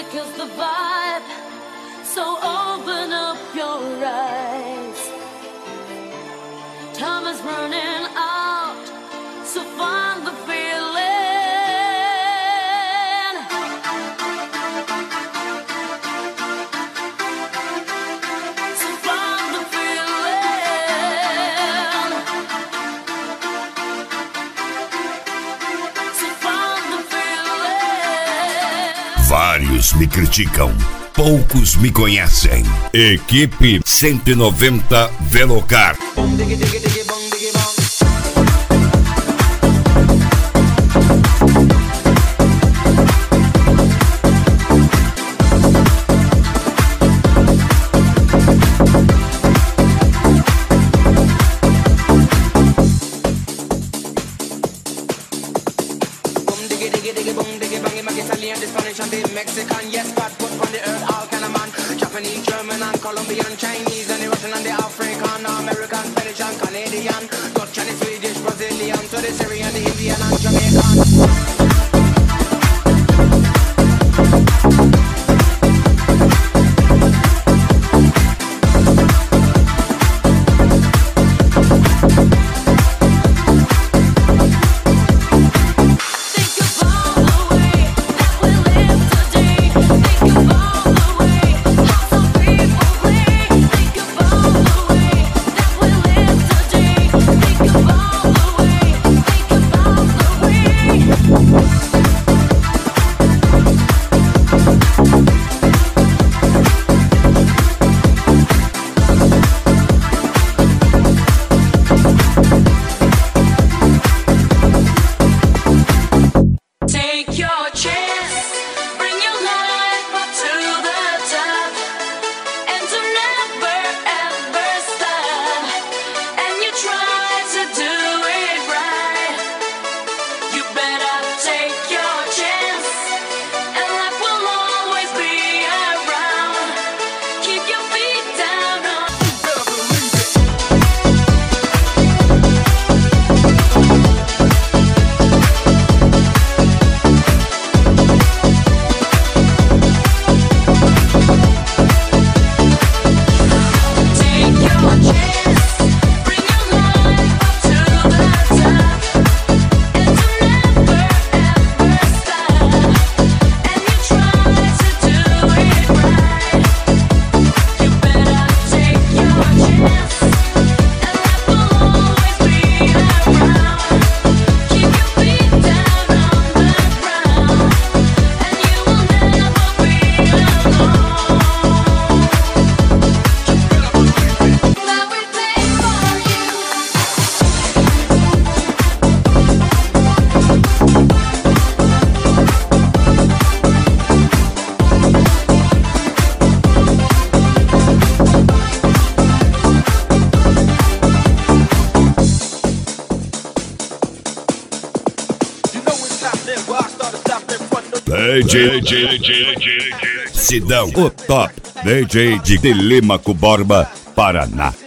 music is the vibe, so open up your eyes. Time is running out, so find the feeling. So find the feeling. So find the feeling. Vários me criticam, poucos me conhecem. Equipe 190 Velocar. Mexican, yes, but put on the earth all kind of man. Japanese, German, and Colombian, Chinese, and the Russian, and the African, American, Spanish, and Canadian, Dutch, and the Swedish, Brazilian, to the Syrian, the Indian, and Jamaican. DJ Sidão, o top DJ de Telêmaco Borba, Paraná.